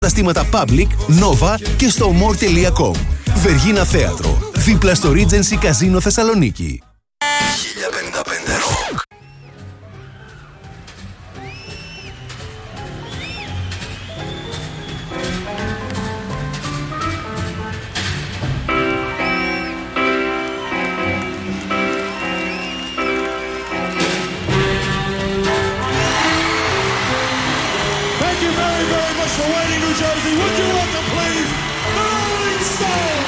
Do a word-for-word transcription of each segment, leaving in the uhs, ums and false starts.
καταστήματα Public, Nova και στο more τελεία com. Βεργίνα Θέατρο, δίπλα στο Regency Casino Θεσσαλονίκη. χίλια πενήντα πέντε Rock. Jersey, would you welcome, please, the Rolling Stones?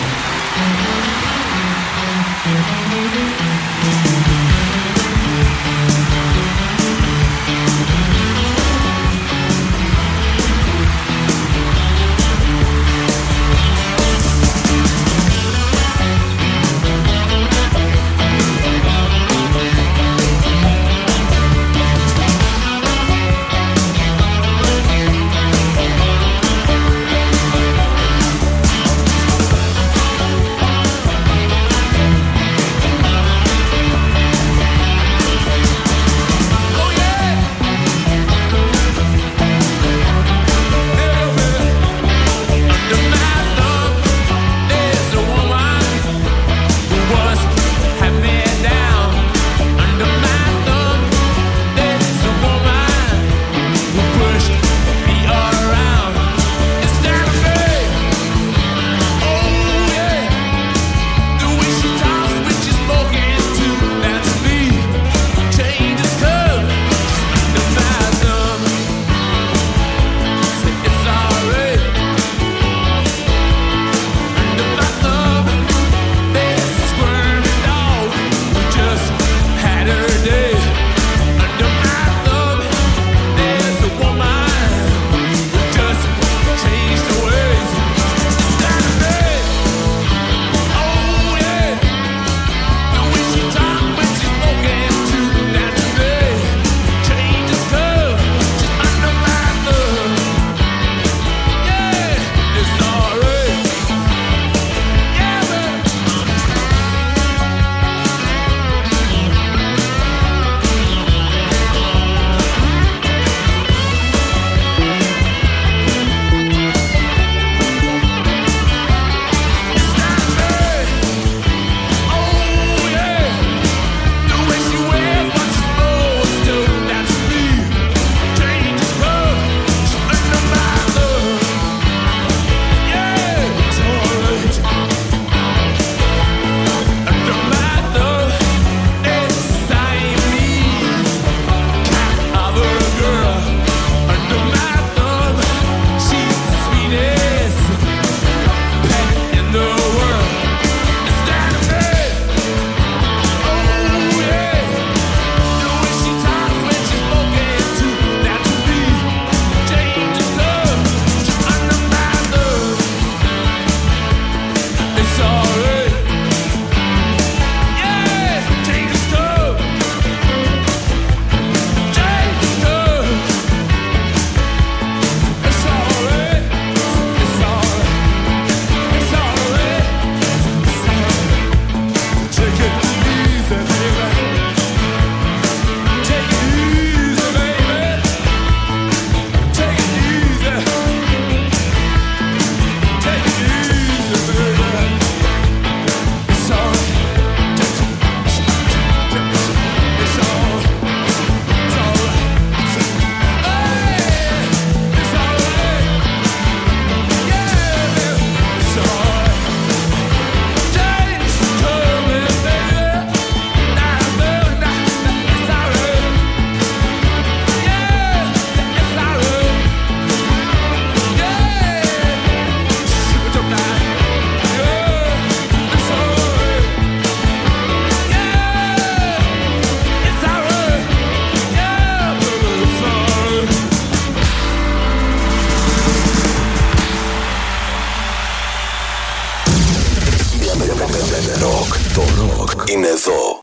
Το ροκ είναι εδώ.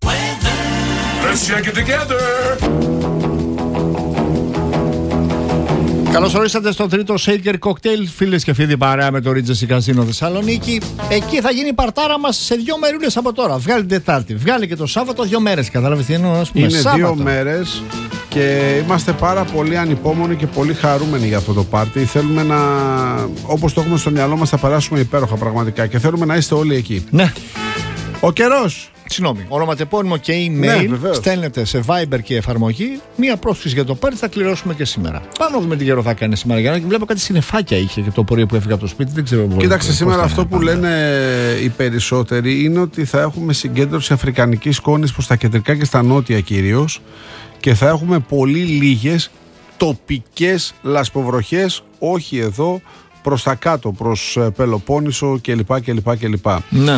Let's check it together. Καλώς ορίσατε στο τρίτο Shaker Cocktail, φίλες και φίλοι, παρέα με το Regency Casino Θεσσαλονίκη. Εκεί θα γίνει η παρτάρα μας σε δύο μερούλες από τώρα. Βγάλει την Τετάρτη, βγάλει και το Σάββατο, δύο μέρες. Κατάλαβες τι εννοώ? Είναι Σάββατο. δύο μέρες Και είμαστε πάρα πολύ ανυπόμονοι και πολύ χαρούμενοι για αυτό το πάρτι. Θέλουμε να, όπως το έχουμε στο μυαλό μας, θα περάσουμε υπέροχα πραγματικά και θέλουμε να είστε όλοι εκεί. Ναι. Ο καιρός. Συγγνώμη, ονοματεπώνυμο και email, ναι, στέλνετε σε Viber και εφαρμογή. Μία πρόσκληση για το πάρτι θα κληρώσουμε και σήμερα. Πάμε να δούμε τι καιρό θα κάνει σήμερα. Για να βλέπω κάτι συννεφάκια είχε και το πρωί που έφυγα από το σπίτι. Δεν ξέρω. Κοίταξε, σήμερα αυτό που λένε οι περισσότεροι είναι ότι θα έχουμε συγκέντρωση αφρικανικής σκόνης προς τα κεντρικά και στα νότια κυρίως. Και θα έχουμε πολύ λίγες τοπικές λασποβροχές, όχι εδώ, προς τα κάτω, προς Πελοπόννησο κλπ. κλπ, κλπ. Ναι.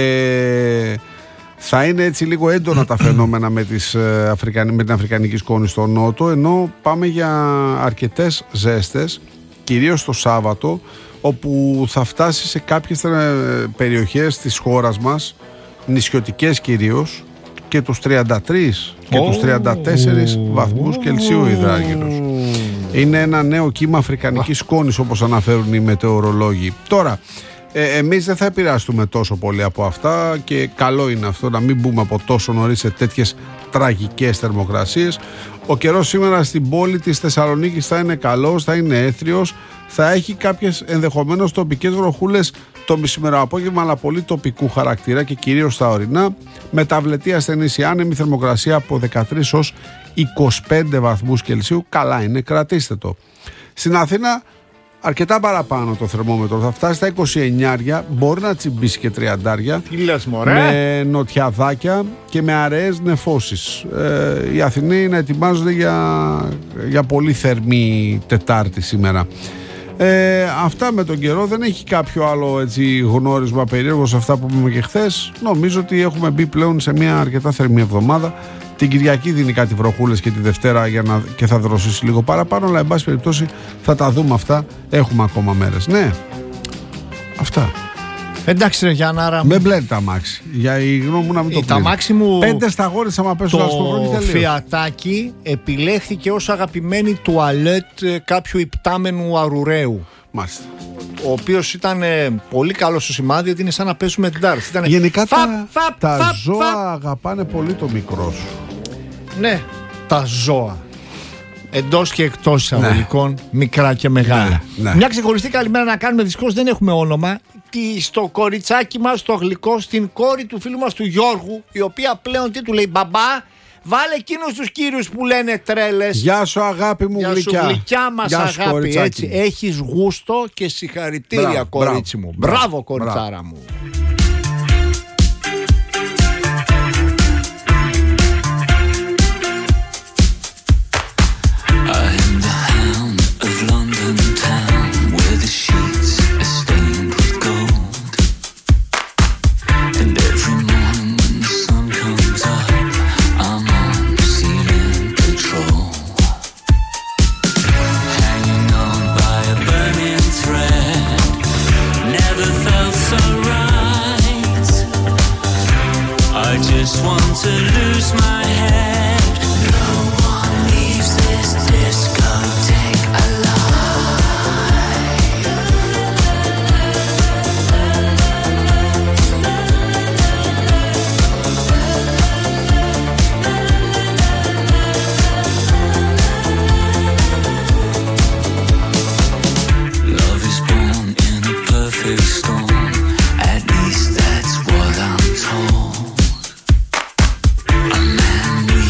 Ε, θα είναι έτσι λίγο έντονα τα φαινόμενα με, τις, με την αφρικανική σκόνη στο νότο, ενώ πάμε για αρκετές ζέστες, κυρίως το Σάββατο, όπου θα φτάσει σε κάποιες περιοχές της χώρας μας, νησιωτικές κυρίως, και τους τριάντα τρεις και oh. τους τριάντα τέσσερις oh. βαθμούς Κελσίου υδράργυρος. Είναι ένα νέο κύμα αφρικανικής σκόνης, όπως αναφέρουν οι μετεωρολόγοι. Τώρα, ε, εμείς δεν θα επηρεαστούμε τόσο πολύ από αυτά και καλό είναι αυτό, να μην μπούμε από τόσο νωρίς σε τέτοιες τραγικές θερμοκρασίες. Ο καιρός σήμερα στην πόλη της Θεσσαλονίκης θα είναι καλός, θα είναι έθριος, θα έχει κάποιες ενδεχομένως τοπικές βροχούλες το μεσημερό απόγευμα, αλλά πολύ τοπικού χαρακτήρα και κυρίως στα ορεινά. Μεταβλετή ασθενής, άνεμη θερμοκρασία από δεκατρείς ως είκοσι πέντε βαθμούς Κελσίου. Καλά είναι, κρατήστε το. Στην Αθήνα αρκετά παραπάνω το θερμόμετρο, θα φτάσει στα είκοσι εννιά, μπορεί να τσιμπήσει και τριάντα. Τι λες, μωρέ? Με νοτιαδάκια και με αραιές νεφώσεις. Ε, οι Αθηναίοι να ετοιμάζονται για, για πολύ θερμή Τετάρτη σήμερα. Ε, αυτά με τον καιρό, δεν έχει κάποιο άλλο έτσι γνώρισμα περίεργο σε αυτά που είπαμε και χθες. Νομίζω ότι έχουμε μπει πλέον σε μια αρκετά θερμή εβδομάδα. Την Κυριακή δίνει κάτι βροχούλες και τη Δευτέρα για να... και θα δροσίσει λίγο παραπάνω, αλλά εν πάση περιπτώσει θα τα δούμε αυτά. Έχουμε ακόμα μέρες. Ναι, αυτά. Εντάξει ρε Γιάνναρα. Με μπλένει τα αμάξι. Για η γνώμη μου να μην το τα αμάξι μου. Πέντε σταγόνες άμα πέσουν το το Φιατάκι επιλέχθηκε ως αγαπημένη τουαλέτ κάποιου υπτάμενου αρουραίου. Μάλιστα. Ο οποίος ήταν ε, πολύ καλό στο σημάδι, ότι είναι σαν να παίζουμε την τάρτ. Γενικά φαπ, τα, φαπ, τα φαπ, ζώα φαπ. αγαπάνε πολύ το μικρό σου. Ναι, τα ζώα. Εντός και εκτός εισαγωγικών, ναι. Μικρά και μεγάλα. Ναι, ναι. Μια ξεχωριστή καλημέρα να κάνουμε, δυστυχώς δεν έχουμε όνομα. Τι, στο κοριτσάκι μας, το γλυκό, στην κόρη του φίλου μας του Γιώργου, η οποία πλέον τι του λέει, μπαμπά, βάλε εκείνους τους κύριους που λένε τρέλες. Γεια σου αγάπη μου, γλυκιά. γλυκιά. Γεια σου γλυκιά μας αγάπη, αγάπη. Έτσι, έχεις γούστο και συγχαρητήρια, μπράβο, κορίτσι μπράβο, μου. Μπράβο, μπράβο κοριτσάρα μπράβο. μου. A man we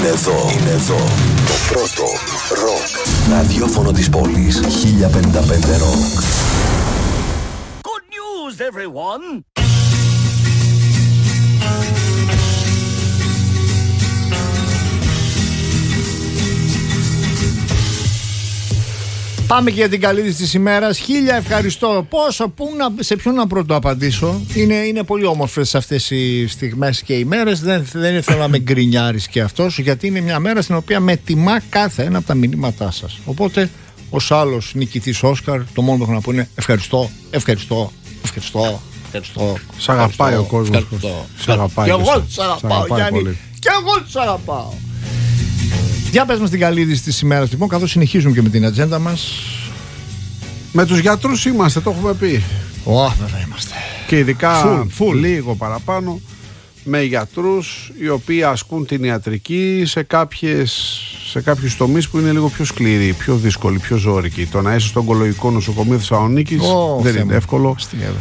Είναι εδώ, είναι εδώ το πρώτο ροκ ραδιόφωνο της πόλης. χίλια πενήντα πέντε Rock. Good news, everyone! Πάμε και για την καλή της ημέρας. Χίλια ευχαριστώ. Πόσο, πού να, σε ποιον να πρώτο απαντήσω. Είναι, είναι πολύ όμορφες αυτές οι στιγμές και οι μέρες. Δεν, δεν ήθελα να με γκρινιάρεις και αυτός, γιατί είναι μια μέρα στην οποία με τιμά κάθε ένα από τα μηνύματά σας. Οπότε, ως άλλος νικητής Όσκαρ, το μόνο που έχω να πω είναι ευχαριστώ, ευχαριστώ, ευχαριστώ, ευχαριστώ. Σ' αγαπάει ο κόσμος. Σ' αγαπάει. Και εγώ σ' αγαπάω, Γιάννη. Και εγώ σ' αγαπάω. Για πες μας την καλή είδηση της ημέρας, λοιπόν, καθώς συνεχίζουμε και με την ατζέντα μας. Με τους γιατρούς είμαστε, το έχουμε πει. Ω, βέβαια είμαστε. Και ειδικά Full, full. λίγο παραπάνω με γιατρούς οι οποίοι ασκούν την ιατρική σε, κάποιες, σε κάποιους τομείς που είναι λίγο πιο σκληροί, πιο δύσκολοι, πιο ζώρικοι. Το να είσαι στο ογκολογικό νοσοκομείο Θεσσαλονίκης oh, δεν θέμα. είναι εύκολο.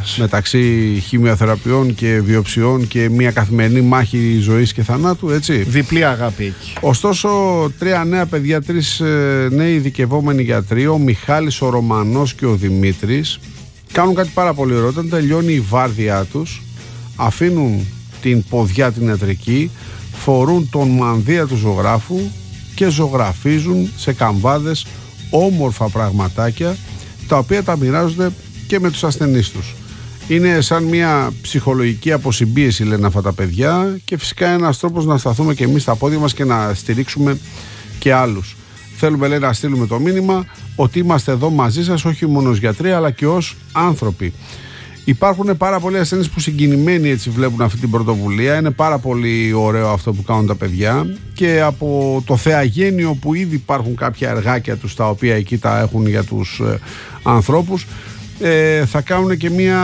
Μεταξύ χημειοθεραπείων και βιοψιών και μια καθημερινή μάχη ζωής και θανάτου, έτσι. Διπλή αγάπη εκεί. Ωστόσο, τρία νέα παιδιά, τρεις ε, νέοι ειδικευόμενοι γιατροί, ο Μιχάλης, ο Ρωμανός και ο Δημήτρης, κάνουν κάτι πάρα πολύ ωραίο. Όταν τελειώνει η βάρδιά τους, αφήνουν την ποδιά την ιατρική, φορούν τον μανδύα του ζωγράφου και ζωγραφίζουν σε καμβάδες όμορφα πραγματάκια, τα οποία τα μοιράζονται και με τους ασθενείς τους. Είναι σαν μια ψυχολογική αποσυμπίεση, λένε αυτά τα παιδιά, και φυσικά ένας τρόπος να σταθούμε και εμείς στα πόδια μας και να στηρίξουμε και άλλους. Θέλουμε, λέει, να στείλουμε το μήνυμα ότι είμαστε εδώ μαζί σας, όχι μόνο ως γιατροί αλλά και ως άνθρωποι. Υπάρχουν πάρα πολλοί ασθενείς που συγκινημένοι έτσι βλέπουν αυτή την πρωτοβουλία. Είναι πάρα πολύ ωραίο αυτό που κάνουν τα παιδιά, και από το θεαγένειο που ήδη υπάρχουν κάποια εργάκια τους τα οποία εκεί τα έχουν για τους ε, ανθρώπους, ε, θα κάνουν και μια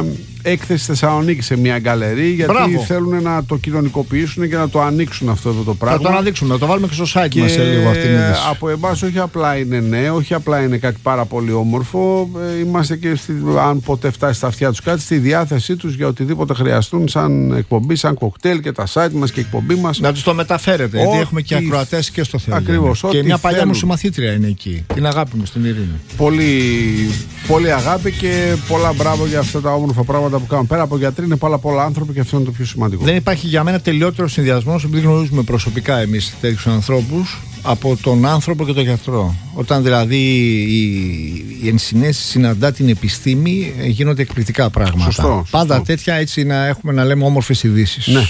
έκθεση στη Θεσσαλονίκη σε μια γκαλερί, γιατί Μπράβο. θέλουν να το κοινωνικοποιήσουν και να το ανοίξουν αυτό εδώ το πράγμα. Θα το αναδείξουμε, να το βάλουμε και στο site μας σε λίγο αυτήν την είδηση. Από εμάς όχι απλά είναι νέο, όχι απλά είναι κάτι πάρα πολύ όμορφο. Είμαστε και, στη, αν ποτέ φτάσει στα αυτιά τους κάτι, στη διάθεσή τους για οτιδήποτε χρειαστούν, σαν εκπομπή, σαν κοκτέιλ, και τα site μας και η εκπομπή μας. Να τους το μεταφέρετε, γιατί έχουμε και ακροατές και στο Θεό. Ακριβώς. Και μια παλιά μου συμμαθήτρια είναι εκεί. Την αγάπη μου στην Ειρήνη. Πολύ, πολύ αγάπη και πολλά μπράβο για αυτά τα όμορφα πράγματα που κάνουν. Πέρα από γιατροί είναι πάρα πολλά άνθρωποι, και αυτό είναι το πιο σημαντικό. Δεν υπάρχει για μένα τελειότερο συνδυασμός, επειδή γνωρίζουμε προσωπικά εμείς τέτοιους ανθρώπους, από τον άνθρωπο και τον γιατρό. Όταν δηλαδή η, η ενσυναίσθηση συναντά την επιστήμη, γίνονται εκπληκτικά πράγματα. Σωστό, Πάντα σωστό. τέτοια, έτσι, να έχουμε να λέμε όμορφες ειδήσεις. Ναι.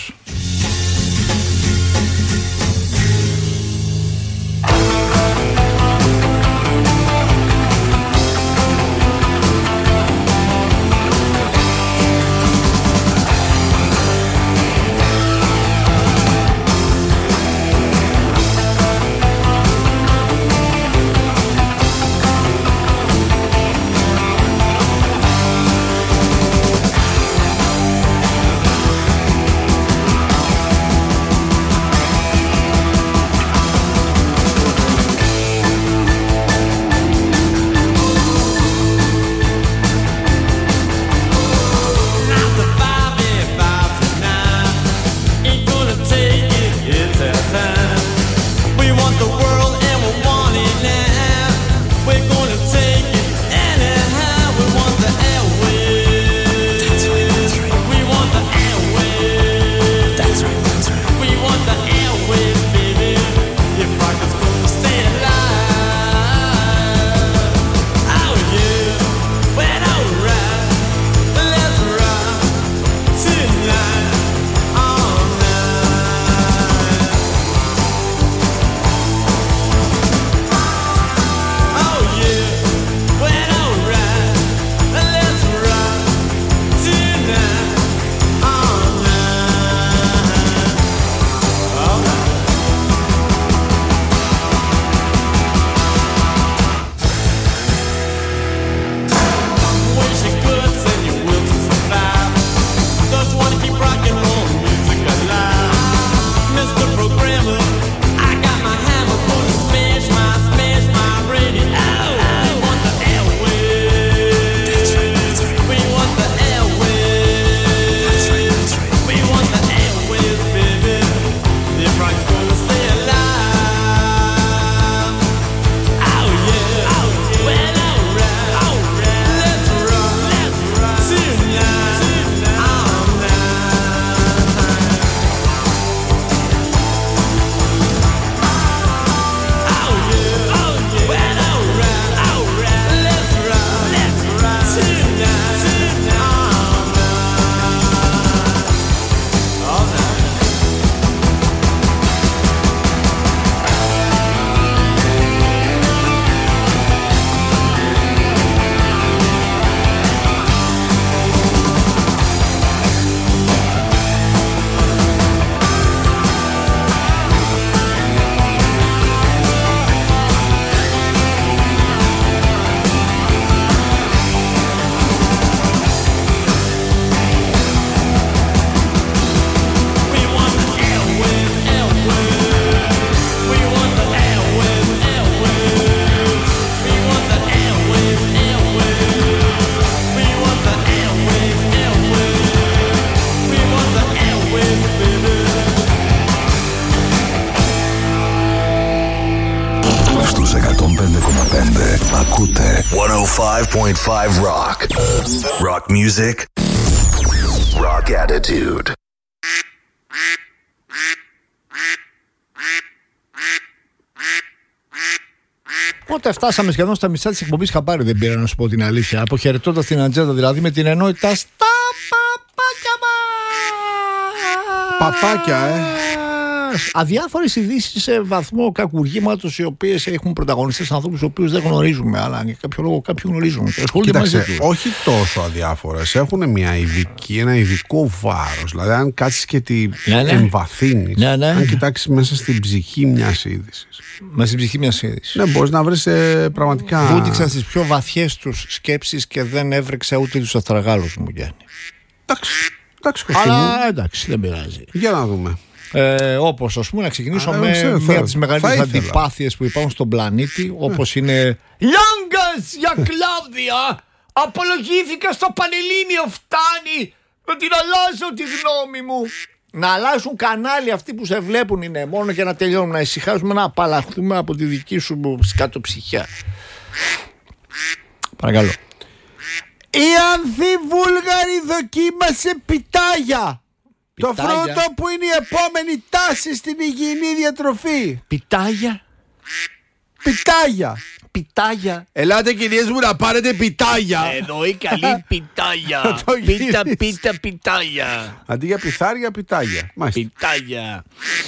Stay alive. Ακούτε εκατόν πέντε κόμμα πέντε Rock. Rock music. Rock attitude. Πότε φτάσαμε σχεδόν στα μισά της εκπομπής, χαμπάρι δεν πήρα να σου πω την αλήθεια. Αποχαιρετώντας την ατζέντα δηλαδή με την ενότητα στα παπάκια μας. Παπάκια, ε. Αδιάφορες ειδήσεις σε βαθμό κακουργήματος, οι οποίες έχουν πρωταγωνιστές ανθρώπους τους οποίους δεν γνωρίζουμε, αλλά για κάποιο λόγο κάποιοι γνωρίζουν. Κοίταξε, όχι τόσο αδιάφορες. Έχουν μια ειδική, ένα ειδικό βάρος. Δηλαδή, αν κάτσεις και τη ναι, ναι. εμβαθύνεις, ναι, ναι. αν κοιτάξεις μέσα στην ψυχή μιας είδησης. Μέσα στην ψυχή μιας είδησης. Ναι, μπορείς να βρεις ε, πραγματικά. Βούτυξα στις πιο βαθιές τους σκέψεις και δεν έβρεξα ούτε τους αστραγάλους μου, Γιάννη. Εντάξει, εντάξει, Κωστή μου. Αλλά εντάξει, δεν πειράζει. Για να δούμε. Ε, όπως ας πούμε να ξεκινήσω Α, με ξέρω, μία θα, από τις μεγαλύτερες θα ήθελα. αντιπάθειες που υπάρχουν στον πλανήτη, όπως είναι Λιάγκας για Κλάβδια. Απολογήθηκα στο Πανελλήνιο, φτάνει να την αλλάζω τη γνώμη μου. Να αλλάζουν κανάλι αυτοί που σε βλέπουν είναι μόνο και να τελειώνουν, να ησυχάζουμε, να απαλλαχθούμε από τη δική σου σκατοψυχιά. Παρακαλώ. Η Ανθιβούλγαρη δοκίμασε πιτάγια. Το φρούτο που είναι η επόμενη τάση στην υγιεινή διατροφή. Πιτάγια. Πιτάγια. Πιτάγια. Ελάτε κυρίες μου να πάρετε πιτάγια. Εδώ η καλή πιτάγια. Πίτα, πίτα, πιτάγια. Αντί για πιθάρια, πιτάγια. Μάλιστα. Πιτάγια.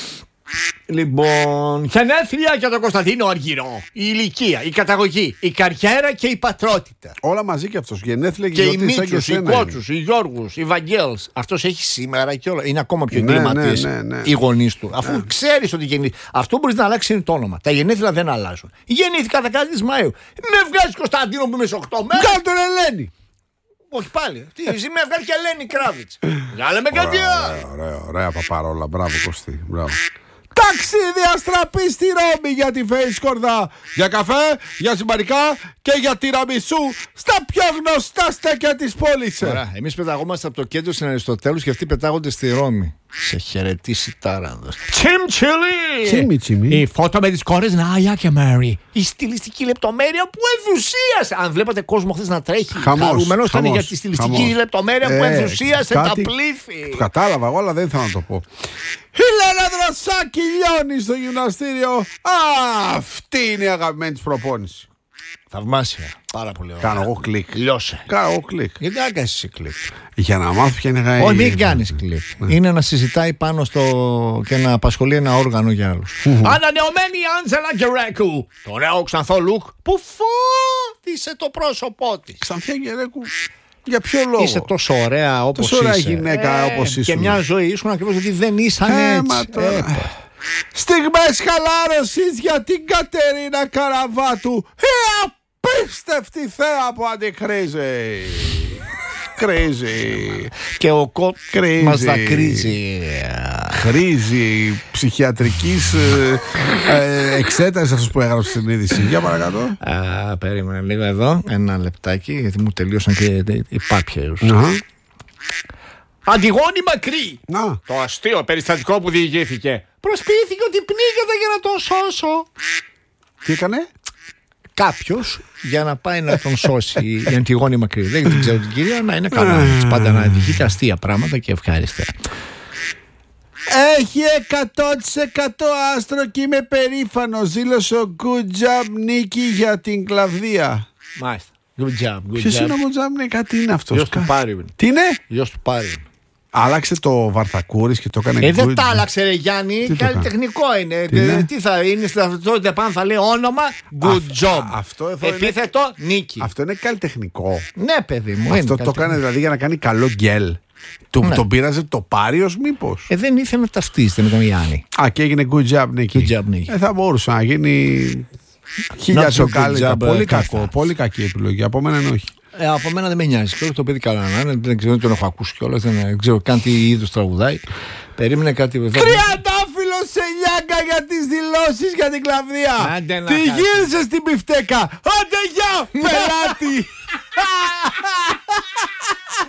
Λοιπόν, γενέθλια για τον Κωνσταντίνο Αργυρό. Η ηλικία, η καταγωγή, η καριέρα και η πατρότητα. Όλα μαζί και αυτός. Γενέθλια Και οι γιορτή σαν Μίτσους, οι σένα Κότσους, οι Γιώργους, οι Βαγγέλς. Αυτός έχει σήμερα και όλα. Είναι ακόμα πιο Ναι, εγκληματίες ναι, ναι, ναι. οι γονείς του. Αφού ναι. ξέρεις ότι γεννήθηκε. Αυτό μπορείς να αλλάξει είναι το όνομα. Τα γενέθλια δεν αλλάζουν. Γεννήθηκα δεκαετία Μαΐου. Με βγάζει Κωνσταντίνο που είμαι σε οκτώ μέρες. Κάνε τον Ελένη. Όχι πάλι. Τι, εσύ με βγάζει και Ελένη Κράβιτς. Για λέμε κάτι άλλο. Ωραία, ωραία, ωραία παπαρόλα. Μπράβο Κωστή. Μπράβο. Ταξίδι αστραπή στη Ρώμη για τη Φέισκορδα. Για καφέ, για συμπαρικά και για τυραμισού στα πιο γνωστά στέκια της πόλης. Ωραία. Εμείς πεταγόμαστε από το κέντρο στην Αριστοτέλους και αυτοί πετάγονται στη Ρώμη. Σε χαιρετήσει τάρανδος. Τσιμτσιλί! Τσίμι, τσίμι. Η φώτο με τις κόρες Νάια και Μέρι. Η στιλιστική λεπτομέρεια που ενθουσίασε. Αν βλέπατε κόσμο χθες να τρέχει, Χαμός, χαρούμενος ήταν χαμός, για τη στιλιστική χαμός. λεπτομέρεια που Ε, ενθουσίασε κάτι- τα πλήθη. Το κατάλαβα εγώ, αλλά δεν ήθελα να το πω. Η Λένα Δροσάκη λιώνει στο γυμναστήριο. Α, αυτή είναι η αγαπημένη της προπόνηση. Θαυμάσια. Πάρα πολύ ωραία. Κάνω εγώ κλικ. Λιώσε. Κάνω εγώ κλικ. Γιατί να κάνεις εσύ κλικ. Για να μάθω ποια είναι η Όχι, μην κάνεις κλικ. Είναι να συζητάει πάνω στο και να απασχολεί ένα όργανο για άλλους. Ανανεωμένη Άντζελα Γκερέκου. Το νέο ξανθό look που φώτισε το πρόσωπό της. Ξανθιά Γερέκου. Για ποιο λόγο? Είσαι τόσο ωραία όπως Τόσο ωραία είσαι. γυναίκα όπως Και ήσουν. μια ζωή ήσουν ακριβώς γιατί δεν ήσαν Ε, έτσι. μα τώρα. Ε, Στιγμές χαλάρωσης για την Κατερίνα Καραβάτου. Η απίστευτη θέα που αντικρίζει. Κρίζει. Και ο κότ Κρίζει. μας δακρύζει. Χρήζει ψυχιατρικής ε, ε, εξέτασης αυτός που έγραψε στην είδηση. Για παρακάτω. Α, περίμενε λίγο εδώ. Ένα λεπτάκι γιατί μου τελείωσαν και οι πάπιες. Να. Αντιγόνη Μακρύ. Να. Το αστείο περιστατικό που διηγήθηκε. Προσποιήθηκε ότι πνίγεται για να τον σώσω. Τι έκανε? Κάποιος για να πάει να τον σώσει η Αντιγόνη Μακρύ. Δεν την ξέρω την κυρία, να είναι καλά. Έτσι, πάντα να διηγείται αστεία πράγματα και ευχάριστα. Έχει εκατό τοις εκατό άστρο και είμαι περήφανος. Δήλωσε ο Good Job Νίκη για την Κλαβδία. Μάλιστα. Good job. Good Ποιος job. είναι ο Μοτζάμ, ναι, κάτι είναι αυτός. Γιος του Κα- Πάριου. Τι είναι? Γιος του Πάριου. Άλλαξε το Βαρθακούρης και το έκανε Ε, δεν good. τα άλλαξε ρε Γιάννη, Τι το καλλιτεχνικό είναι. Τι Ε, είναι? Τι θα είναι, στην ταυτότητα πάνω θα λέει όνομα Good job. α, αυτό εδώ είναι- Επίθετο Νίκη. Αυτό είναι καλλιτεχνικό. Ναι παιδί μου. Αυτό είναι το καλλιτεχνικό. έκανε δηλαδή για να κάνει καλό γκέλ. Του, Ναι. Τον πείραζε το Πάριος μήπως? Ε, δεν ήθελε να ταυτίζεται με τον Γιάννη. Α, και έγινε good job Νίκη. Good job, Νίκη. Ε, θα μπορούσε να γίνει χίλια Not so τσοκάλικα. good job, Πολύ ε, κακό, κάθα. πολύ κακή επιλογή. Από μένα όχι. Ε, από μένα δεν με νοιάζει. Και όλο το παιδί καλά να είναι. Δεν ξέρω, δεν τον έχω ακούσει κιόλας. Δεν ξέρω καν τι είδους τραγουδάει. Περίμενε κάτι εδώ. Τριαντάφυλλο σε λιάγκα για τις δηλώσεις για την Κλαβδία. Άντε να Τι κάτσεις. γύρισε στην πιφτέκα. Άντε γεια, πελάτη.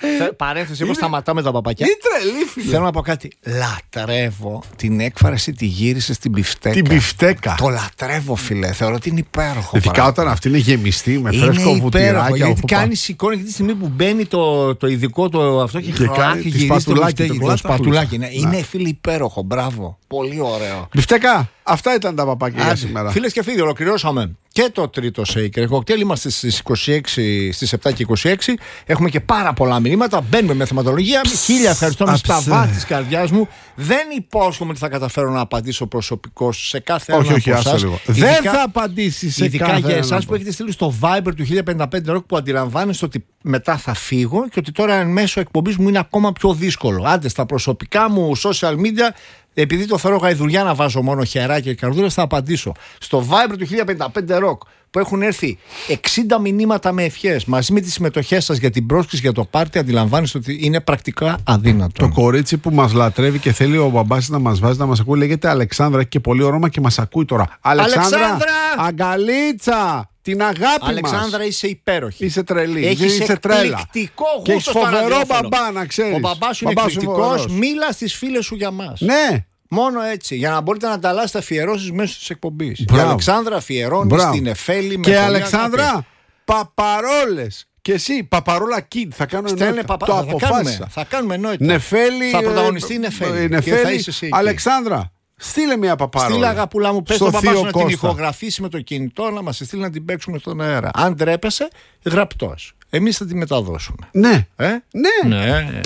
Παρένθεση, εγώ σταματάμε τα παπακιά. Είναι τρελή, φίλε. Θέλω να πω κάτι. Λατρεύω την έκφραση τη γύρισε στην πιφτέκα. Την πιφτέκα. Το λατρεύω, φίλε. Θεωρώ ότι είναι υπέροχο. Ειδικά πράγμα. όταν αυτή είναι γεμιστή με Είναι φρέσκο υπέροχο, βουτυράκια. γιατί όπου κάνει εικόνα και τη στιγμή που μπαίνει το, το ειδικό το αυτό και, Και κάνει χλάκι τη γυρίζει σπατουλάκι, το, το το κολλάς σπατουλάκι. Ναι. Να. Είναι, φίλε, υπέροχο. Μπράβο. Πολύ ωραίο. Μπιφτέκα, αυτά ήταν τα παπάκια για σήμερα. Φίλες και φίλοι, ολοκληρώσαμε και το τρίτο Shaker Cocktail. Είμαστε στις, είκοσι έξι, στις επτά και είκοσι έξι. Έχουμε και πάρα πολλά μηνύματα. Μπαίνουμε με θεματολογία. Χίλια ευχαριστώ στα βάθη της καρδιάς μου. Δεν υπόσχομαι ότι θα καταφέρω να απαντήσω προσωπικώς σε κάθε ένα Όχι, όχι, από άστα εσάς. λίγο. Ειδικά, Δεν θα απαντήσει σε ειδικά κάθε για έναν εσάς από- που έχετε στείλει στο Viber του χίλια πενήντα πέντε Rock, που αντιλαμβάνεστε ότι μετά θα φύγω και ότι τώρα εν μέσω εκπομπής μου είναι ακόμα πιο δύσκολο. Άντε στα προσωπικά μου social media, επειδή το θεωρώ γαϊδουριά να βάζω μόνο χεράκια και καρδούλες, θα απαντήσω. Στο Viber του χίλια πενήντα πέντε Rock, που έχουν έρθει εξήντα μηνύματα με ευχές μαζί με τις συμμετοχές σας για την πρόσκληση για το πάρτι, αντιλαμβάνεστε ότι είναι πρακτικά αδύνατο. Το κορίτσι που μας λατρεύει και θέλει ο μπαμπάς να μας βάζει να μας ακούει λέγεται Αλεξάνδρα, έχει και πολύ όνομα και μας ακούει τώρα. Αλεξάνδρα! Αλεξάνδρα! Αγκαλίτσα! Την αγάπη μας! Αλεξάνδρα, είσαι υπέροχη. Είσαι τρελή. Έχεις είσαι τρέλα. εκπληκτικό Και γούστο έχεις στο φοβερό ραδιόφωνο. μπαμπά, να ξέρεις. Ο μπαμπάς σου είναι Μπαμπάς σου εκπληκτικός. φοβερός. Μίλα στις φίλες σου για μας. Ναι. Μόνο έτσι, για να μπορείτε να ανταλλάσσετε αφιερώσεις μέσω της εκπομπής. Μπράβο. Η Αλεξάνδρα αφιερώνει Μπράβο. στην Εφέλη με Και φωνή Αλεξάνδρα, αγάπη. παπαρόλες. Και εσύ, παπαρόλα kid. Θα κάνω Στέλνε ενότητα. παπα... Το θα, κάνουμε, αποφάσισα. θα κάνουμε εννοείται. Νεφέλη. Θα πρωταγωνιστεί ε, η Νεφέλη. ε, Και θα είσαι εσύ εκεί. Αλεξάνδρα, στείλε μια παπαρόλα. Στείλε, αγαπούλα μου, πες Στο στον παπά θείο σου να την Κώστα. ηχογραφήσει με το κινητό, να μας στείλει να την παίξουμε στον αέρα. Αν τρέπεσαι, γραπτός. Εμείς θα τη μεταδώσουμε. Ναι. Ε? Ναι. Ναι.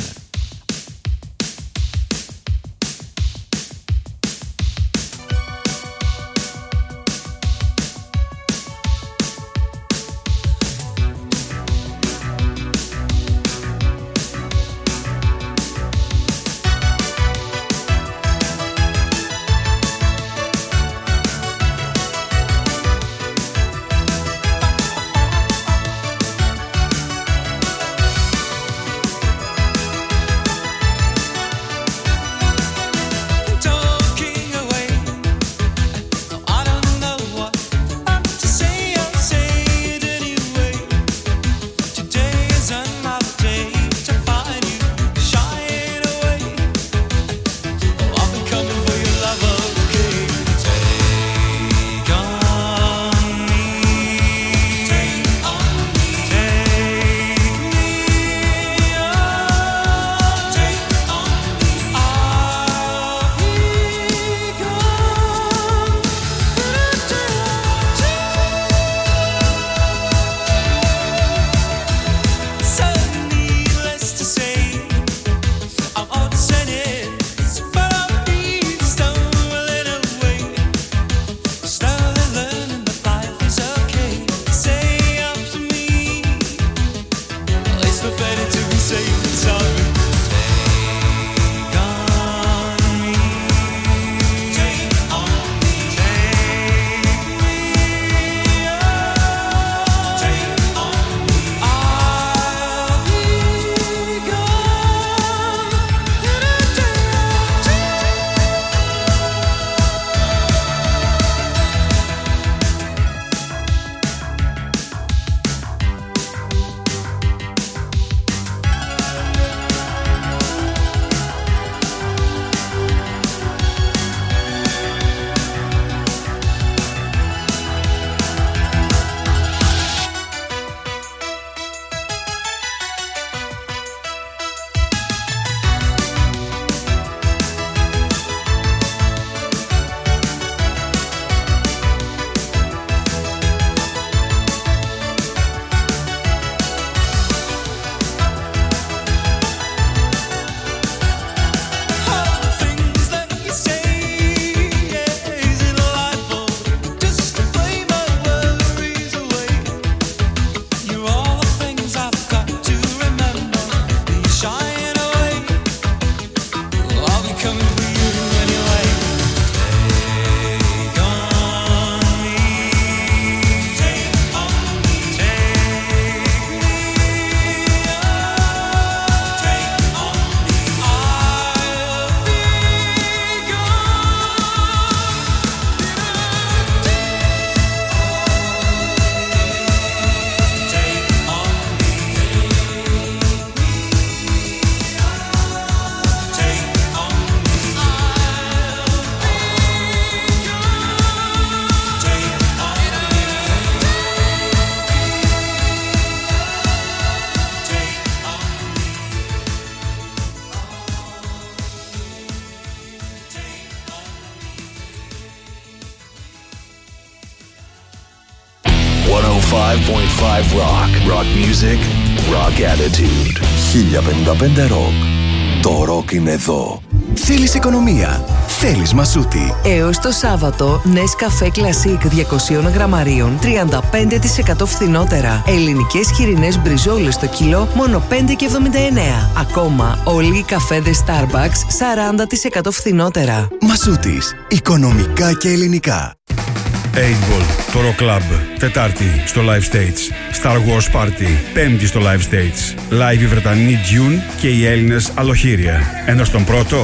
εκατόν πέντε κόμμα πέντε Rock. Rock music, rock attitude. χίλια πενήντα πέντε Rock. Το ροκ είναι εδώ. Θέλεις οικονομία. Θέλεις Μασούτη. Έως το Σάββατο, Nescafé Classic διακόσια γραμμαρίων τριάντα πέντε τοις εκατό φθηνότερα. Ελληνικές χοιρινές μπριζόλες το κιλό μόνο πέντε και εβδομήντα εννέα. Ακόμα, όλοι οι καφέδες Starbucks σαράντα τοις εκατό φθηνότερα. Μασούτης. Οικονομικά και ελληνικά. έιτ μπολ, το Rock Club. Τετάρτη στο Live Stage. Star Wars Party. Πέμπτη στο Live Stage. Live οι Βρετανοί Dune και οι Έλληνες Αλοχήρια. Ένα στον πρώτο.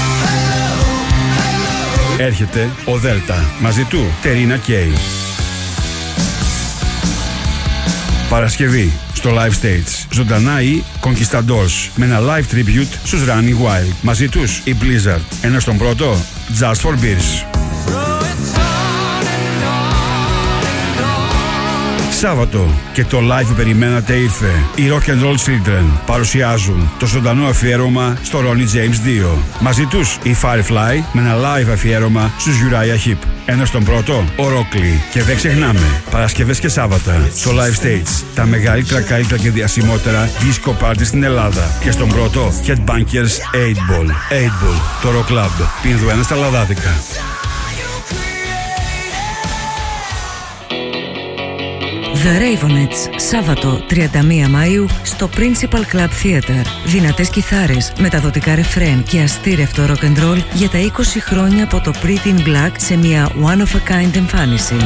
Έρχεται ο Δέλτα. Μαζί του Τερίνα Κέι. Παρασκευή στο Live Stage. Ζωντανά οι Conquistadors με ένα live tribute στους Running Wild. Μαζί τους η Blizzard. Ένα στον πρώτο. Just for Beers. Σάββατο και το live που περιμένατε ήρθε. Οι Rock and Roll Children παρουσιάζουν το ζωντανό αφιέρωμα στο Ronnie James δύο. Μαζί τους η Firefly με ένα live αφιέρωμα στους Uriah Heep. Ένα στον πρώτο, ο Rockley. Και δεν ξεχνάμε, Παρασκευές και Σάββατα στο Live Stage, τα μεγαλύτερα, καλύτερα και διασημότερα disco party στην Ελλάδα. Και στον πρώτο, Headbangers έιτ μπολ. έιτ μπολ, το Rock Club. Πίνδου ένα στα λαδάδικα. The Raveonettes, Σάββατο τριάντα μία Μαΐου στο Principal Club Theatre. Δυνατές κιθάρες, μεταδοτικά ρεφρέν και αστήρευτο rock and roll για τα είκοσι χρόνια από το Pretty in Black σε μια one of a kind εμφάνιση.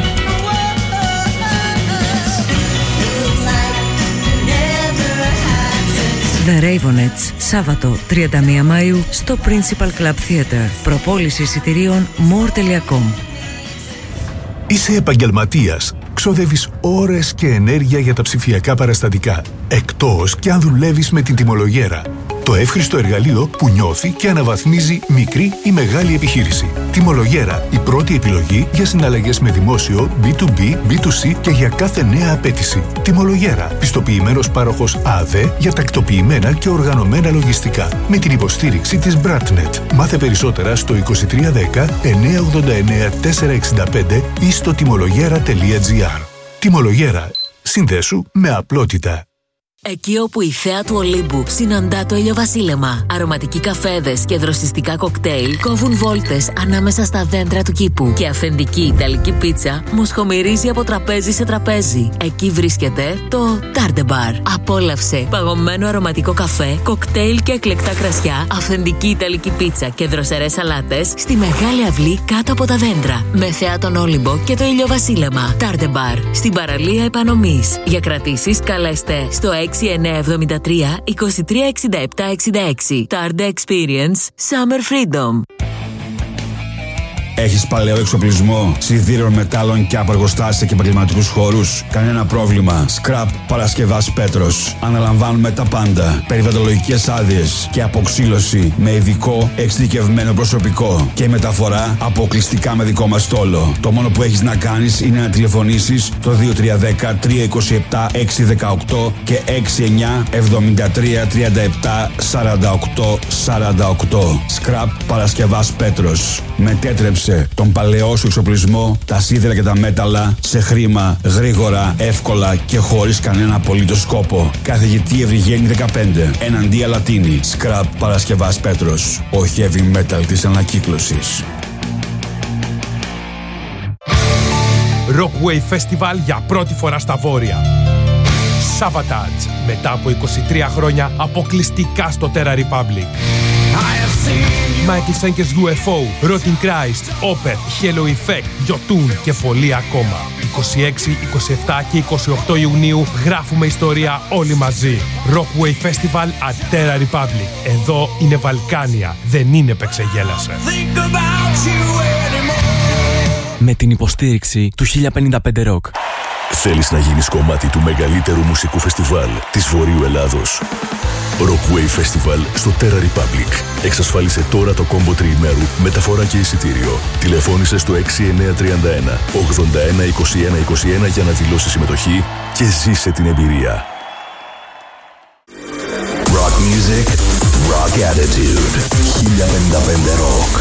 The Raveonettes, Σάββατο τριάντα μία Μαΐου στο Principal Club Theatre. Προπόληση εισιτηρίων more τελεία com. Είσαι επαγγελματίας. Ξοδεύεις ώρες και ενέργεια για τα ψηφιακά παραστατικά, εκτός και αν δουλεύεις με την τιμολογέρα. Το εύχριστο εργαλείο που νιώθει και αναβαθμίζει μικρή ή μεγάλη επιχείρηση. Τιμολογέρα, η πρώτη επιλογή για συναλλαγές με δημόσιο, μπι του μπι, μπι του σι και για κάθε νέα απέτηση. Τιμολογέρα, πιστοποιημένος πάροχος ΑΔΕ για τακτοποιημένα και οργανωμένα λογιστικά. Με την υποστήριξη της Bratnet. Μάθε περισσότερα στο είκοσι τρία δέκα εννιακόσια ογδόντα εννέα τετρακόσια εξήντα πέντε ή στο τιμολογέρα τελεία τζι άρ. Τιμολογέρα. Συνδέσου με απλότητα. Εκεί όπου η θέα του Ολύμπου συναντά το ηλιοβασίλεμα, αρωματικοί καφέδες και δροσιστικά κοκτέιλ κόβουν βόλτες ανάμεσα στα δέντρα του κήπου και αυθεντική ιταλική πίτσα μοσχομυρίζει από τραπέζι σε τραπέζι. Εκεί βρίσκεται το Tarde Bar. Απόλαυσε παγωμένο αρωματικό καφέ, κοκτέιλ και εκλεκτά κρασιά, αυθεντική ιταλική πίτσα και δροσερές σαλάτες στη μεγάλη αυλή κάτω από τα δέντρα. Με θέα τον Όλυμπο και το ηλιοβασίλεμα. Tarde Bar στην παραλία Επανομής. Για κρατήσεις καλέστε στο έξι εννιά εβδομήντα τρία είκοσι τρία εξήντα επτά εξήντα έξι. Tarde Experience Summer Freedom. Έχεις παλαιό εξοπλισμό, σιδήρων, μετάλλων και από εργοστάσια και επαγγελματικούς χώρους? Κανένα πρόβλημα. Scrap Παρασκευάς Πέτρος. Αναλαμβάνουμε τα πάντα. Περιβαλλοντολογικές άδειες και αποξύλωση με ειδικό εξειδικευμένο προσωπικό και μεταφορά αποκλειστικά με δικό μας στόλο. Το μόνο που έχεις να κάνεις είναι να τηλεφωνήσεις το δύο τρία ένα μηδέν τρία είκοσι επτά έξι δεκαοκτώ και έξι εννιά εβδομήντα τρία τριάντα επτά σαράντα οκτώ σαράντα οκτώ. Scrap Παρασκευάς Πέτρος. Μετέτρεψε τον παλαιό σου εξοπλισμό, τα σίδερα και τα μέταλλα σε χρήμα, γρήγορα, εύκολα και χωρίς κανένα απολύτως σκόπο. Καθηγητή Ευρυγένη δεκαπέντε, εναντία Λατίνη. Scrap Παρασκευάς Πέτρος. Ο heavy metal της ανακύκλωσης. Rockwave Festival για πρώτη φορά στα Βόρεια. Savatage, μετά από είκοσι τρία χρόνια αποκλειστικά στο Terra Republic. Michael Schenker's γιου εφ ο, Rotting Christ, Opeth, Halo Effect, Jotun και πολλοί ακόμα. είκοσι έξι, είκοσι επτά και είκοσι οκτώ Ιουνίου γράφουμε ιστορία όλοι μαζί. Rockwave Festival at Terra Republic. Εδώ είναι Βαλκάνια, δεν είναι Πεξεγέλασε. Με την υποστήριξη του χίλια πενήντα πέντε Rock. Θέλεις να γίνεις κομμάτι του μεγαλύτερου μουσικού φεστιβάλ της Βορείου Ελλάδος? Rockwave Festival στο Terra Republic. Εξασφάλισε τώρα το κόμπο τριημέρου, μεταφορά και εισιτήριο. Τηλεφώνησε στο έξι εννιά τρία ένα ογδόντα ένα είκοσι ένα είκοσι ένα για να δηλώσεις συμμετοχή και ζήσε την εμπειρία. Rock music, rock attitude. χίλια πενήντα πέντε Rock.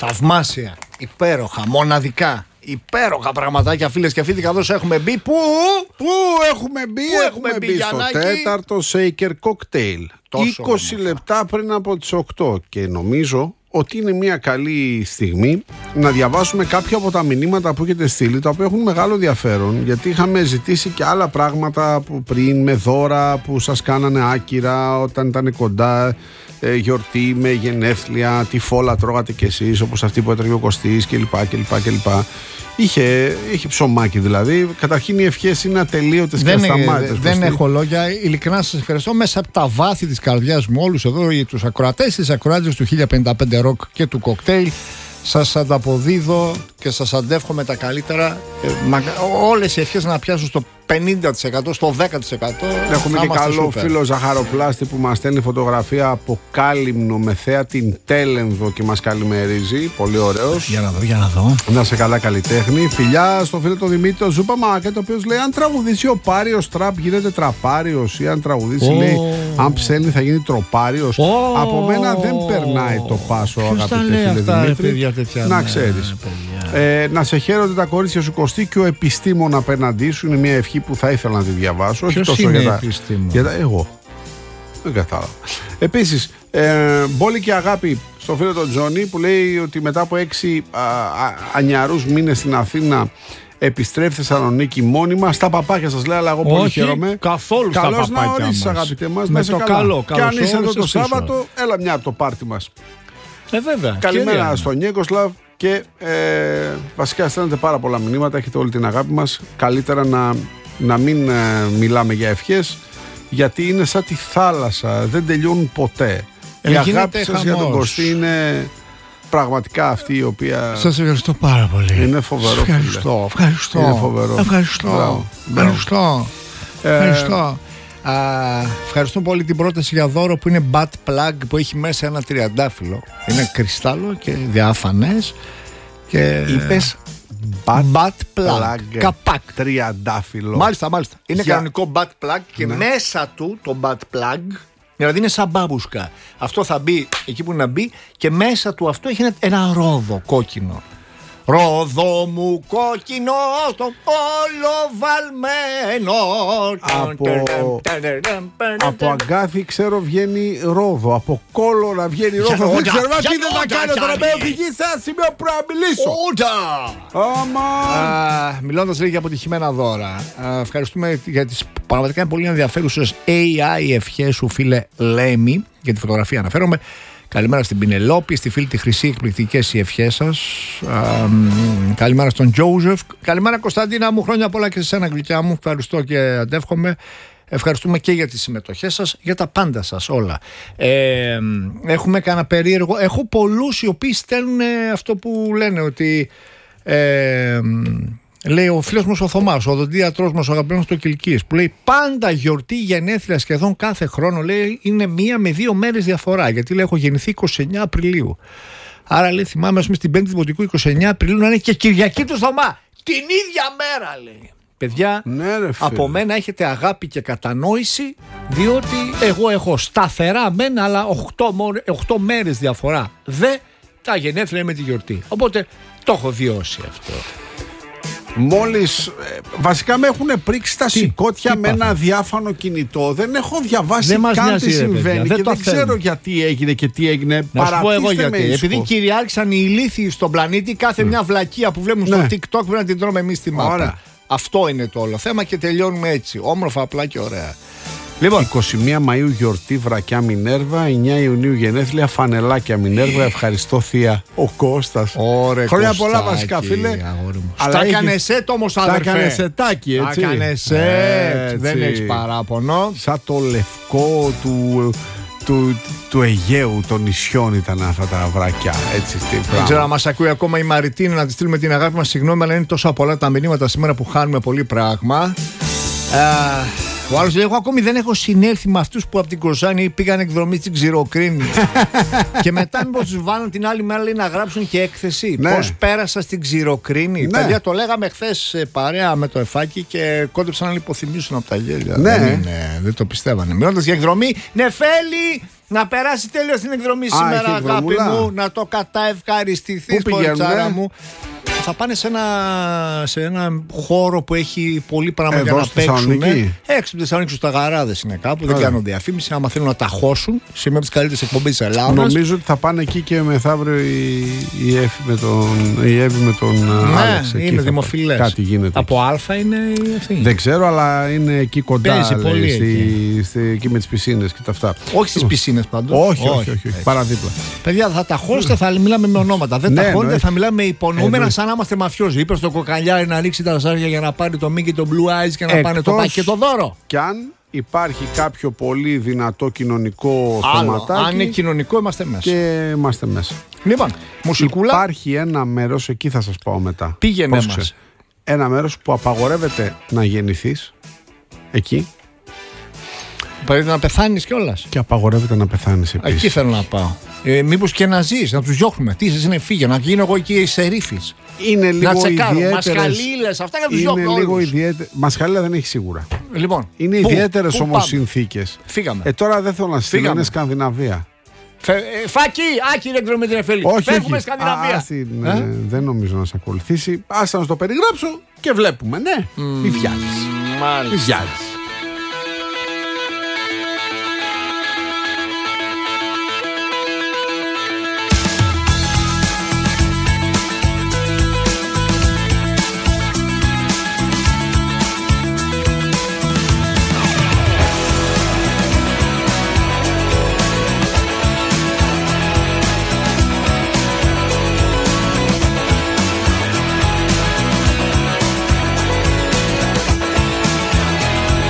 Θαυμάσια, υπέροχα, μοναδικά. Υπέροχα πραγματάκια, φίλες και φίλοι, καθώς έχουμε μπει. Πού? Πού έχουμε μπει? Πού έχουμε, έχουμε μπει, μπει στο τέταρτο Shaker Cocktail. Τόσο είκοσι όμορφα λεπτά πριν από τις οκτώ. Και νομίζω ότι είναι μια καλή στιγμή να διαβάσουμε κάποια από τα μηνύματα που έχετε στείλει, τα οποία έχουν μεγάλο ενδιαφέρον, γιατί είχαμε ζητήσει και άλλα πράγματα που πριν, με δώρα που σας κάνανε άκυρα όταν ήταν κοντά, ε, γιορτή με γενέθλια, τι φόλα τρώγατε κι εσείς, όπως αυτή που έτρωγε ο Κωστής κλπ. κλπ, κλπ. Είχε, είχε ψωμάκι δηλαδή. Καταρχήν οι ευχές είναι ατελείωτες και ασταμάτητες. Δεν έχω λόγια. Ειλικρινά σας ευχαριστώ μέσα από τα βάθη της καρδιάς μου όλους εδώ, τους ακροατές, τις ακροάτες του χίλια πενήντα πέντε Rock και του Cocktail. Σας ανταποδίδω και σας αντεύχομαι τα καλύτερα. Ε, μα, όλες οι ευχές να πιάσουν στο πενήντα τοις εκατό, στο δέκα τοις εκατό. Έχουμε και καλό σούπερ φίλο Ζαχαροπλάστη που μας στέλνει φωτογραφία από Κάλυμνο με θέα την Τέλενδο και μας καλημερίζει. Πολύ ωραίος. Για να δω, για να δω. Να σε καλά, καλλιτέχνη. Φιλιά στο φίλο το Δημήτρη Ζούπα Μάκετ, ο οποίος λέει: αν τραγουδήσει ο Πάριος Τραπ γίνεται τραπάριος, ή αν τραγουδήσει oh. λέει αν ψέλνει θα γίνει τροπάριος. Oh. Από μένα δεν περνάει το πάσο, αγαπητέ φίλε Δημήτρη. Τέτοια, να ξέρεις. Ναι, ε, να σε χαίρονται τα κορίτσια σου, Κωστή, και ο επιστήμον απέναντί σου. Είναι μια ευχή που θα ήθελα να τη διαβάσω. Ποιος όχι τόσο είναι για τα, επιστήμον? για τα, εγώ. Δεν κατάλαβα. Επίσης, ε, μπόλη και αγάπη στο φίλο τον Τζόνι που λέει ότι μετά από έξι α, α, ανιαρούς μήνες στην Αθήνα επιστρέφει Θεσσαλονίκη μόνιμα. Στα παπάκια σας λέει, αλλά εγώ πολύ όχι, χαίρομαι. Καθόλου καλώς στα παπάκια να ορίσεις, μας. αγαπητέ μας. Με να το καλά. καλό. Και αν είσαι εδώ το Σάββατο, έλα μια από το πάρτι μας. Ε, βέβαια. Καλημέρα στον Νίκοσλαβ. Και ε, βασικά στέλνετε πάρα πολλά μηνύματα, έχετε όλη την αγάπη μας. Καλύτερα να, να μην ε, μιλάμε για ευχές, γιατί είναι σαν τη θάλασσα, δεν τελειώνουν ποτέ. Ε, η αγάπη σας για τον Κωστή είναι πραγματικά αυτή η οποία... Σας ευχαριστώ πάρα πολύ. Είναι φοβερό. Ευχαριστώ, ευχαριστώ. Είναι φοβερό. Ευχαριστώ. Μπράβο. Ευχαριστώ. Ε, ευχαριστώ. Α, ευχαριστώ πολύ την πρόταση για δώρο που είναι butt plug, που έχει μέσα ένα τριαντάφυλλο. Είναι κρυστάλλο και διάφανες. Και... είπες butt, butt plug, plug. Καπάκ. Τριαντάφυλλο. Μάλιστα, μάλιστα. Είναι για... κανονικό butt plug και ναι. μέσα του το butt plug, δηλαδή είναι σαν μπάμπουσκα. Αυτό θα μπει εκεί που είναι να μπει και μέσα του αυτό έχει ένα, ένα ρόδο κόκκινο. Ρόδο μου κόκκινο στο πόλο βαλμένο. Από, από αγκάθι ξέρω βγαίνει ρόδο. Από κόλλο να βγαίνει ρόδο. Δεν ξέρω τι δεν θα κάνω τώρα. Με οδηγεί σε ένα σημείο που πρέπει να μιλήσω. Άμα. Μιλώντας λίγα για αποτυχημένα δώρα, ευχαριστούμε για τις πραγματικά πολύ ενδιαφέρουσες έι άι ευχές σου, φίλε Λέμι. Για τη φωτογραφία αναφέρομαι. Καλημέρα στην Πινελόπη, στη φίλη τη Χρυσή, εκπληκτικές οι ευχές σας. Α, καλημέρα στον Τζόζεφ. Καλημέρα Κωνσταντίνα μου, χρόνια πολλά και σε σένα γλυκιά μου. Ευχαριστώ και αντεύχομαι. Ευχαριστούμε και για τις συμμετοχές σας, για τα πάντα σας όλα. Ε, έχουμε κανένα περίεργο. Έχω πολλούς οι οποίοι στέλνουν αυτό που λένε ότι... Ε, λέει ο φίλος μου ο Θωμάς, ο οδοντίατρός μας, ο αγαπημένος του Κιλκής, που λέει πάντα γιορτή, γενέθλια σχεδόν κάθε χρόνο, λέει είναι μία με δύο μέρες διαφορά. Γιατί λέει έχω γεννηθεί είκοσι εννέα Απριλίου. Άρα λέει θυμάμαι, ας πούμε, στην πέμπτη Δημοτικού είκοσι εννέα Απριλίου να είναι και Κυριακή του Θωμά. Την ίδια μέρα λέει. Παιδιά, ναι, ρε, από μένα έχετε αγάπη και κατανόηση, διότι εγώ έχω σταθερά μένα, αλλά οκτώ μέρες διαφορά. Δε τα γενέθλια με τη γιορτή. Οπότε το έχω βιώσει αυτό. Μόλις, βασικά με έχουν πρίξει τα σηκώτια με ένα διάφανο κινητό. Δεν έχω διαβάσει δεν καν νοιάζει, τι συμβαίνει παιδιά, και δεν, δεν ξέρω γιατί έγινε και τι έγινε. Να σου πω εγώ γιατί. Επειδή κυριάρχησαν οι ηλίθιοι στον πλανήτη, κάθε mm. μια βλακεία που βλέπουν ναι. στο TikTok πρέπει να την τρώμε εμείς στη μάπα. Αυτό είναι το όλο θέμα και τελειώνουμε έτσι. Όμορφα, απλά και ωραία. Λοιπόν, είκοσι μία Μαΐου γιορτή βρακιά Μινέρβα, εννέα Ιουνίου γενέθλια φανελάκια Μινέρβα. Ευχαριστώ θεία ο Κώστας. Ωραία, χρόνια πολλά βασικά φίλε. Τα έκανε σετ όμως αδερφέ. Τα έκανε σετάκι έτσι. Τα έκανε σετ. Δεν έχεις παράπονο. Σαν το λευκό του... Του, του Αιγαίου των νησιών ήταν αυτά τα βρακιά. Έτσι, δεν ξέρω αν μας ακούει ακόμα η Μαριτίνα, να τη στείλουμε την αγάπη μας. Συγγνώμη, αλλά είναι τόσο πολλά τα μηνύματα σήμερα που χάνουμε πολύ πράγμα. Uh, ο άλλος λέει: εγώ ακόμη δεν έχω συνέλθει με αυτούς που από την Κοζάνη πήγαν εκδρομή στην Ξηροκρίνη. Και μετά, μήπως τους βάλουν την άλλη μέρα λέει, να γράψουν και έκθεση. Ναι. Πώς πέρασα στην Ξηροκρίνη. Ναι. Παιδιά, το λέγαμε χθες παρέα με το εφάκι και κόντεψαν να υποθυμίσουν από τα γέλια. Ναι. Δεν, είναι, δεν το πιστεύανε. Μιλώντας για εκδρομή, Νεφέλη, Να περάσει τέλειο στην εκδρομή Α, σήμερα, έχει αγάπη εκδρομούλα. μου. Να το καταευχαριστηθείς, Πού κοριτσάρα πηγαίνουνε? μου. Θα πάνε σε ένα, σε ένα χώρο που έχει πολύ πράγμα Εδώ για να στη παίξουν. Θεσσαλονίκη? Έξω από τη Θεσσαλονίκη, στους Ταγαράδες είναι κάπου. Δεν Ωραία. κάνουν διαφήμιση. Άμα θέλουν να τα χώσουν, σε μια από τις καλύτερες εκπομπές της Ελλάδας. Νομίζω ότι θα πάνε εκεί και μεθαύριο η, η Εύη με τον, η Εύη με τον Ναι, Άλεξ. Εκεί είναι θα δημοφιλές. πάει. Κάτι γίνεται. Από Α είναι αυτή. Δεν ξέρω, αλλά είναι εκεί κοντά. Παίζει λέει, πολύ στη, εκεί. στη, εκεί με τις πισίνες και τα αυτά. Όχι στις πισίνες πάντως. Όχι, όχι, όχι, όχι, όχι. Παραδίπλα. Παιδιά, θα τα χώσετε, θα μιλάμε με ονόματα. Δεν Ναι, τα χώνετε, εννοείται. θα μιλάμε με υπονούμενα Εννοείται. σαν να είμαστε μαφιόζοι. Είπε στο κοκαλιάρι να ρίξει τα ζάρια για να πάρει το Mickey το Blue Eyes και να πάνε το πάκι και το δώρο. Κι αν υπάρχει κάποιο πολύ δυνατό κοινωνικό Άλλο. θεματάκι. Αν είναι κοινωνικό, είμαστε μέσα. Και είμαστε μέσα. Λοιπόν, μουσικούλα. Υπάρχει ένα μέρος, εκεί θα σας πάω μετά. Πήγαινε Πώς μας. ξέρεις. Ένα μέρος που απαγορεύεται να γεννηθείς. Εκεί. Πρέπει να πεθάνει κιόλα. Και απαγορεύεται να πεθάνεις επίσης. Εκεί θέλω να πάω. Ε, Μήπως και να ζεις, να τους διώχνουμε. Τι είσαι, είναι φύγε, να γίνω εγώ εκεί σερίφης. Είναι λίγο να τσεκάρω, ιδιαίτερες. μασχαλίλες, αυτά και να τους Είναι διώχνω λίγο όλους. ιδιαίτερες. Μασχαλίλα δεν έχει σίγουρα. Λοιπόν, Είναι πού, ιδιαίτερες πού όμως πάμε? συνθήκες. Φύγαμε. Ε, τώρα δεν θέλω να στείλω, Φύγαμε. είναι Σκανδιναβία. Φε, ε, φάκι, άκη είναι εκδρομή την Εφέλη. Όχι, Φεύγουμε όχι. Σκανδιναβία. Α, ας την, Ε? ε, δεν νομίζω να σε ακολουθήσει. Ας να το περιγράψω και βλέπουμε. Ναι, mm. μη βιάζεις. Μη βιάζεις. Thank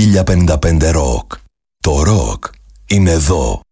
χίλια πενήντα πέντε Rock. Το ροκ είναι εδώ.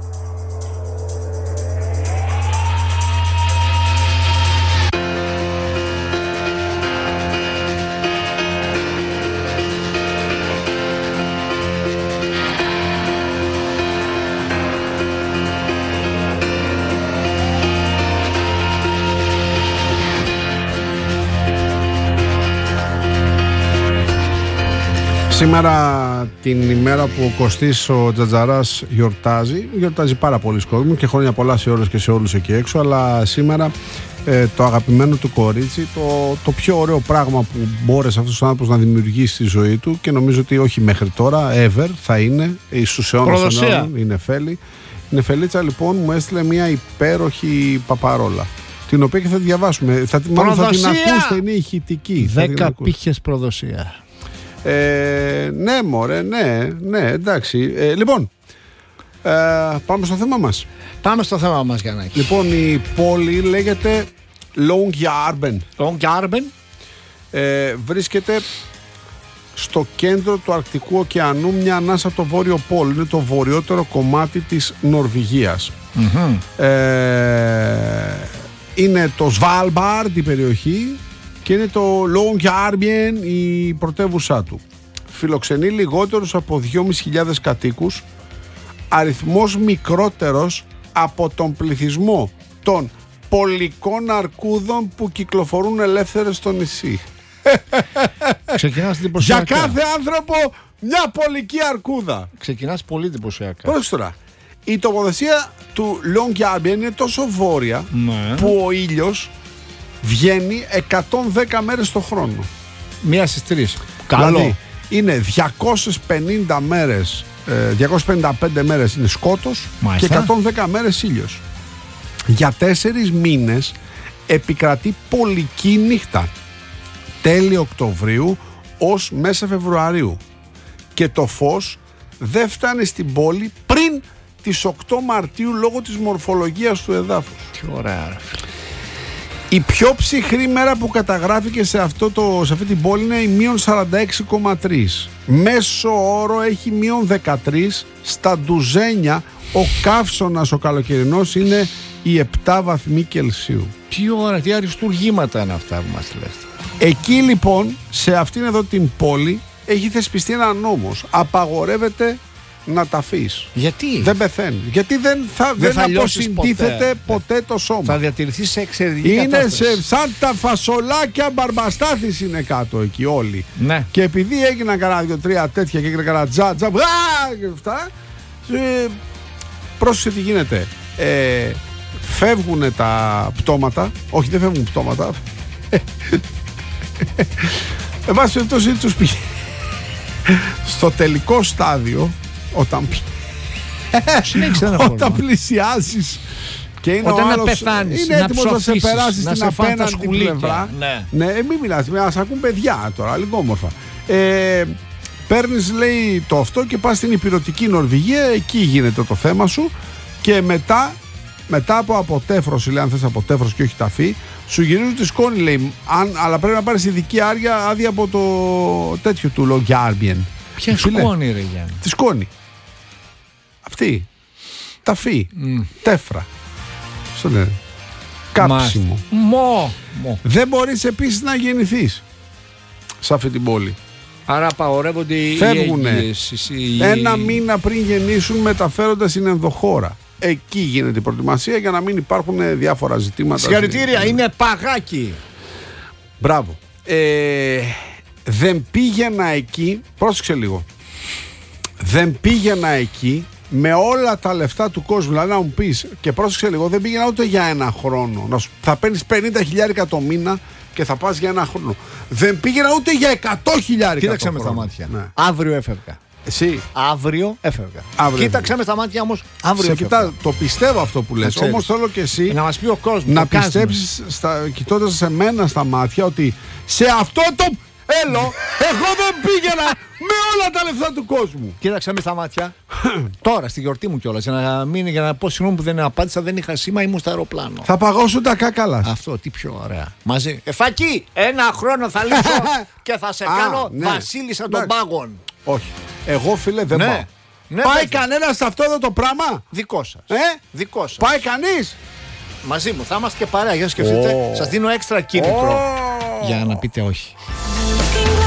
Σήμερα την ημέρα που ο Κωστής ο Τζατζαράς γιορτάζει, γιορτάζει πάρα πολλοί κόσμος και χρόνια πολλά σε όλες και σε όλους εκεί έξω, αλλά σήμερα ε, το αγαπημένο του κορίτσι, το, το πιο ωραίο πράγμα που μπόρεσε αυτός ο άνθρωπος να δημιουργήσει στη ζωή του, και νομίζω ότι όχι μέχρι τώρα, ever θα είναι, στους αιώνας αιώνων, η Νεφέλη. Η Νεφελίτσα λοιπόν μου έστειλε μια υπέροχη παπαρόλα, την οποία και θα τη διαβάσουμε, θα, μάλλον θα την ακούσετε, είναι ηχητική. Δέκα πύχες προδοσία. Ε, ναι μωρέ, ναι, ναι, εντάξει. Ε, λοιπόν, ε, πάμε στο θέμα μας. Πάμε στο θέμα μας, Γιαννάκη. Λοιπόν, η πόλη λέγεται Longyearbyen. Longyearbyen. Ε, βρίσκεται στο κέντρο του Αρκτικού ωκεανού, μια ανάσα από το Βόρειο Πόλο. Είναι το βορειότερο κομμάτι της Νορβηγίας. Mm-hmm. Ε, είναι το Svalbard η περιοχή και είναι το Longyearbyen η πρωτεύουσά του. Φιλοξενεί λιγότερους από δυόμισι χιλιάδες κατοίκους, αριθμός μικρότερος από τον πληθυσμό των πολικών αρκούδων που κυκλοφορούν ελεύθερες στο νησί. Ξεκινάς εντυπωσιακά. Για κάθε άνθρωπο μια πολική αρκούδα. Ξεκινάς πολύ εντυπωσιακά. Πρόσεχε τώρα. Η τοποθεσία του Longyearbyen είναι τόσο βόρεια, ναι, που ο ήλιος βγαίνει εκατόν δέκα μέρες το χρόνο. Μία στις τρεις. Καλό. Δηλαδή είναι διακόσιες πενήντα μέρες, διακόσιες πενήντα πέντε μέρες είναι σκότος. Μάλιστα. Και εκατόν δέκα μέρες ήλιος. Για τέσσερις μήνες επικρατεί πολική νύχτα, τέλη Οκτωβρίου ως μέσα Φεβρουαρίου, και το φως δεν φτάνει στην πόλη πριν τις οκτώ Μαρτίου λόγω της μορφολογίας του εδάφους. Τι ωραία. Η πιο ψυχρή μέρα που καταγράφηκε σε, αυτό το, σε αυτή την πόλη είναι η μείον σαράντα έξι κόμμα τρία. Μέσο όρο έχει μείον δεκατρία. Στα ντουζένια ο καύσωνας ο καλοκαιρινός είναι οι επτά βαθμοί Κελσίου. Τι ώρα, τι αριστουργήματα είναι αυτά που μας λες. Εκεί λοιπόν, σε αυτήν εδώ την πόλη, έχει θεσπιστεί ένα νόμος. Απαγορεύεται να τα αφείς. Γιατί? Δεν πεθαίνει. Γιατί δεν θα, δεν δεν θα αποσυντίθεται ποτέ. ποτέ το σώμα. Θα διατηρηθεί σε εξαιρετική είναι κατάσταση. Σε, σαν τα φασολάκια μπαρμπαστάθης είναι κάτω εκεί όλοι. Ναι. Και επειδή έγιναν κανένα δύο τρία τέτοια και έγιναν κανένα τζα τζα και αυτά, ε, πρόσεξε τι γίνεται. Ε, φεύγουν τα πτώματα. Όχι, δεν φεύγουν πτώματα. Εν πάση περιπτώσει τους πήγε. Στο τελικό στάδιο, όταν, όταν πλησιάζεις και είναι όταν ο άλλος, πεθάνεις, είναι έτοιμος να σε περάσει να στην απέναντι πλευρά. Ναι, ναι, μην μιλάς, ας ακούν παιδιά τώρα, λίγο όμορφα. Ε, παίρνεις, λέει, το αυτό και πας στην υπηρετική Νορβηγία, εκεί γίνεται το θέμα σου, και μετά, μετά από αποτέφρωση, λέει, αν θες αποτέφρωση και όχι ταφή, σου γυρίζουν τη σκόνη, λέει, αν, αλλά πρέπει να πάρεις ειδική άδεια, άδεια από το τέτοιο του Longyearbyen. Ποια σκόνη, ρε Γιάννη? Τη σκόνη. Αυτή. Ταφή. Mm. Τέφρα. Στο λένε. Κάψιμο. Μο. Μο. Δεν μπορείς επίσης να γεννηθείς σε αυτή την πόλη. Άρα απαγορεύονται οι Φεύγουνε. Ένα μήνα πριν γεννήσουν, μεταφέρονται στην ενδοχώρα. Εκεί γίνεται η προετοιμασία για να μην υπάρχουν διάφορα ζητήματα. Συγχαρητήρια, είναι παγάκι. Μπράβο. Ε, δεν πήγαινα εκεί, πρόσεξε λίγο. Δεν πήγαινα εκεί με όλα τα λεφτά του κόσμου. Δηλαδή να μου πεις, και πρόσεξε λίγο, δεν πήγαινα ούτε για ένα χρόνο. Να σου, θα παίρνεις πενήντα χιλιάρικα το μήνα και θα πας για ένα χρόνο. Δεν πήγαινα ούτε για εκατό χιλιάρικα. Κοίταξε με στα μάτια. Ναι. Αύριο έφευγα. Εσύ. Αύριο έφευγα. Αύριο Κοίταξε με στα μάτια όμως. Αύριο έφευγα. Κοιτά, το πιστεύω αυτό που λες. Όμως θέλω και εσύ να μας πει ο κόσμος. Να πιστέψεις, κοιτώντας σε μένα στα μάτια, ότι σε αυτό το έλο εγώ δεν πήγαινα με όλα τα λεφτά του κόσμου. Κοίταξε με στα μάτια. Τώρα στη γιορτή μου κιόλας. Για να, μην, για να πω συγγνώμη που δεν απάντησα, δεν είχα σήμα, ήμουν στο αεροπλάνο. Θα παγώσουν τα κάκαλα. Αυτό, τι πιο ωραία. Μαζί. Εφάκη, ένα χρόνο θα λύσω και θα σε κάνω ναι. βασίλισσα των πάγων. Όχι. Εγώ, φίλε, δεν Ναι. πάω. Ναι, Πάει βέβαια. κανένα σε αυτό εδώ το πράγμα? Δικό σας. Ε? Δικό σας. Πάει κανείς? Μαζί μου, θα είμαστε και παρέα. Για να σκεφτείτε, Oh. σας δίνω έξτρα κίνητρο Oh. για να πείτε όχι.